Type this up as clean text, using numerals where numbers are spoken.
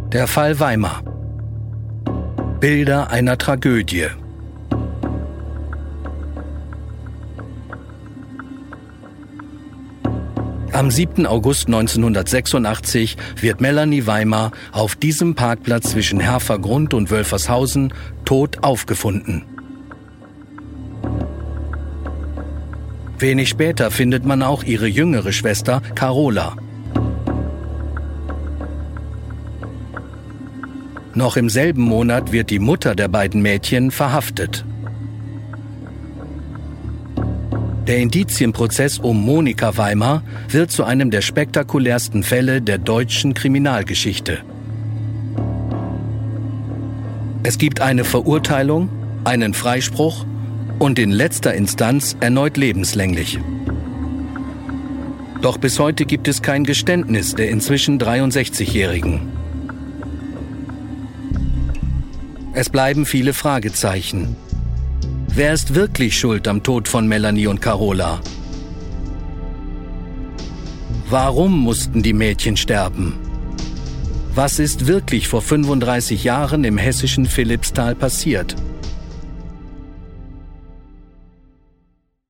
Der Fall Weimar. Bilder einer Tragödie. Am 7. August 1986 wird Melanie Weimar auf diesem Parkplatz zwischen Herfergrund und Wölfershausen tot aufgefunden. Wenig später findet man auch ihre jüngere Schwester Carola. Noch im selben Monat wird die Mutter der beiden Mädchen verhaftet. Der Indizienprozess um Monika Weimar wird zu einem der spektakulärsten Fälle der deutschen Kriminalgeschichte. Es gibt eine Verurteilung, einen Freispruch und in letzter Instanz erneut lebenslänglich. Doch bis heute gibt es kein Geständnis der inzwischen 63-Jährigen. Es bleiben viele Fragezeichen. Wer ist wirklich schuld am Tod von Melanie und Carola? Warum mussten die Mädchen sterben? Was ist wirklich vor 35 Jahren im hessischen Philippsthal passiert?